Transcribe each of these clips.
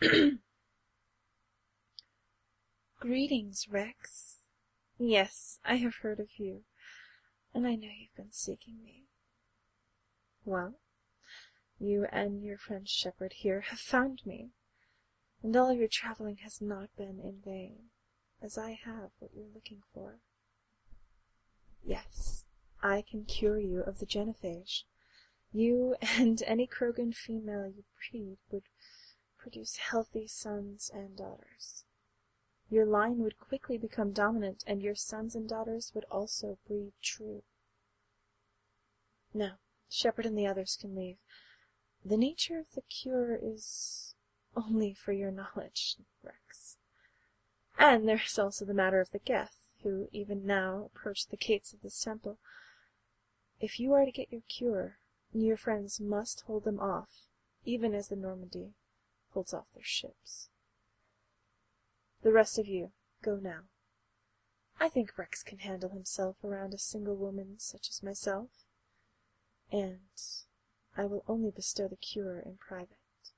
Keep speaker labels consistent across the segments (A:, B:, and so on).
A: Greetings, Rex. Yes, I have heard of you, and I know you've been seeking me. Well, you and your friend Shepherd here have found me, and all of your traveling has not been in vain, as I have what you're looking for. Yes, I can cure you of the genophage. You and any Krogan female you breed would produce healthy sons and daughters. Your line would quickly become dominant, and your sons and daughters would also breed true. Now, Shepherd and the others can leave. The nature of the cure is only for your knowledge, Rex. And there is also the matter of the Geth, who even now approach the gates of this temple. If you are to get your cure, your friends must hold them off, even as the Normandy holds off their ships. The rest of you, go now. I think Rex can handle himself around a single woman such as myself, and I will only bestow the cure in private.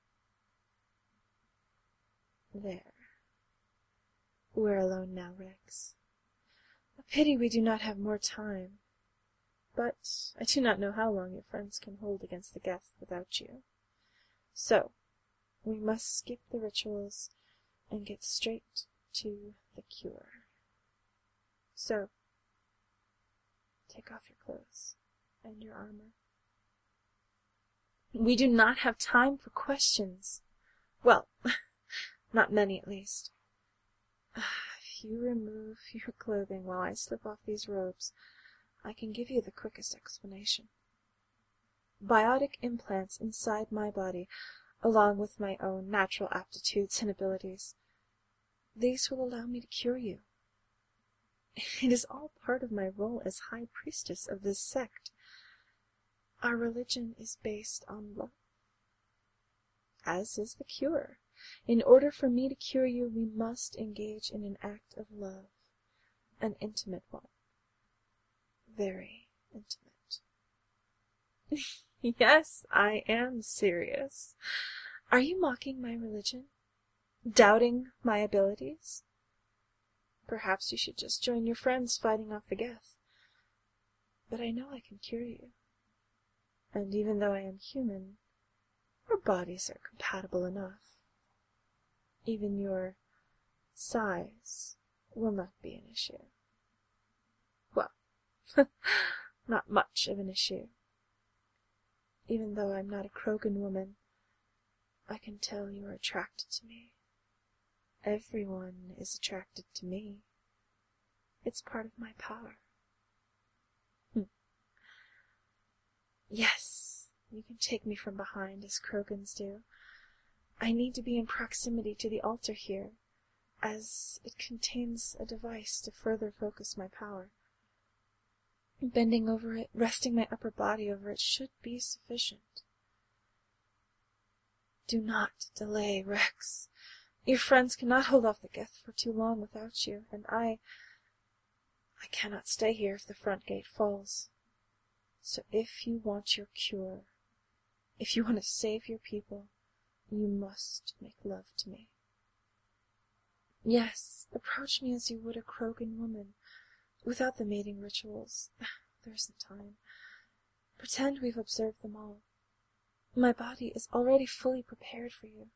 A: There. We're alone now, Rex. A pity we do not have more time, but I do not know how long your friends can hold against the Geth without you. So, we must skip the rituals and get straight to the cure. So, take off your clothes and your armor. We do not have time for questions. Well, not many at least. If you remove your clothing while I slip off these robes, I can give you the quickest explanation. Biotic implants inside my body, along with my own natural aptitudes and abilities. These will allow me to cure you. It is all part of my role as High Priestess of this sect. Our religion is based on love, as is the cure. In order for me to cure you, we must engage in an act of love, an intimate one. Very intimate. Yes, I am serious. Are you mocking my religion? Doubting my abilities? Perhaps you should just join your friends fighting off the Geth. But I know I can cure you. And even though I am human, our bodies are compatible enough. Even your size will not be an issue. Well, not much of an issue. Even though I'm not a Krogan woman, I can tell you are attracted to me. Everyone is attracted to me. It's part of my power. Yes, you can take me from behind, as Krogans do. I need to be in proximity to the altar here, as it contains a device to further focus my power. Bending over it, resting my upper body over it, should be sufficient. Do not delay, Rex. Your friends cannot hold off the Geth for too long without you, and I cannot stay here if the front gate falls. So if you want your cure, if you want to save your people, you must make love to me. Yes, approach me as you would a Krogan woman, without the mating rituals. There isn't time. Pretend we've observed them all. My body is already fully prepared for you.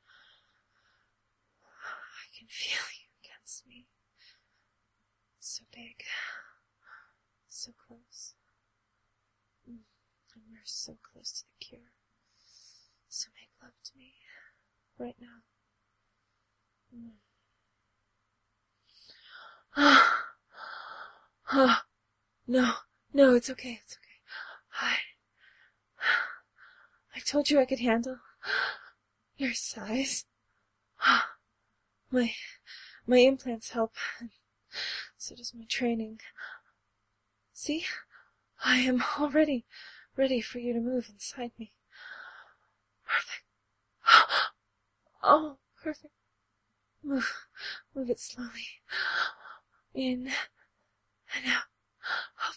A: I can feel you against me. So big. So close. And we're so close to the cure. So make love to me. Right now. No, it's okay, it's okay. I told you I could handle your size. My implants help, and so does my training. See? I am already ready for you to move inside me. Perfect. Oh, perfect. Move it slowly. In and out of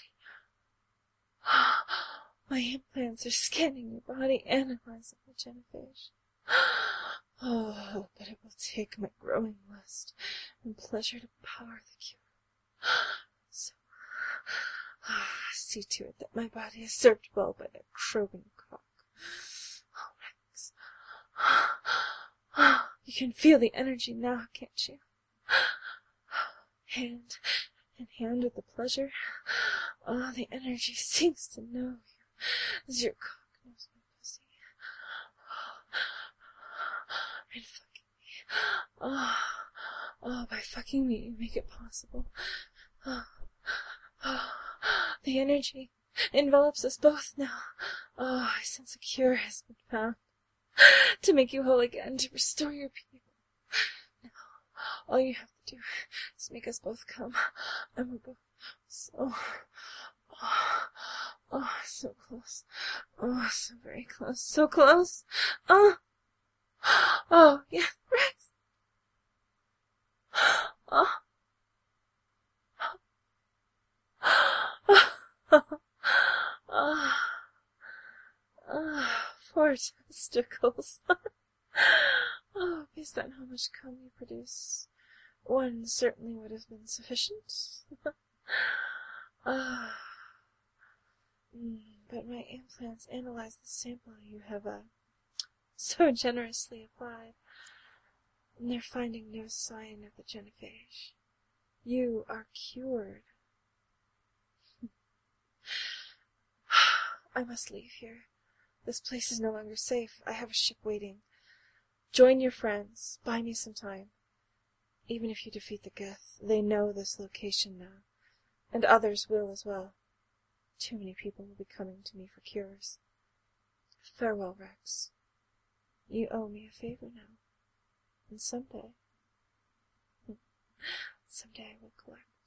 A: my body. My implants are scanning your body, analyzing the genophage. Oh, Oh, but it will take my growing lust and pleasure to power the cure. So, see to it that my body is served well by that crowing cock. Oh, Rex. You can feel the energy now, can't you? Hand in hand with the pleasure. Oh, the energy seems to know you as your cock knows my pussy. And fucking me. Oh, by fucking me you make it possible. The energy envelops us both now. Oh, I sense a cure has been found to make you whole again, to restore your people. Now, all you have to do is make us both come, and we're both so, so close. Oh, so very close, so close. Oh, yeah, Rex. Poor testicles. Based on how much cum you produce, one certainly would have been sufficient. But my implants analyze the sample you have so generously applied, and they're finding no sign of the genophage. You are cured. I must leave here. This place is no longer safe. I have a ship waiting. Join your friends. Buy me some time. Even if you defeat the Geth, they know this location now, and others will as well. Too many people will be coming to me for cures. Farewell, Rex. You owe me a favor now, and someday I will collect.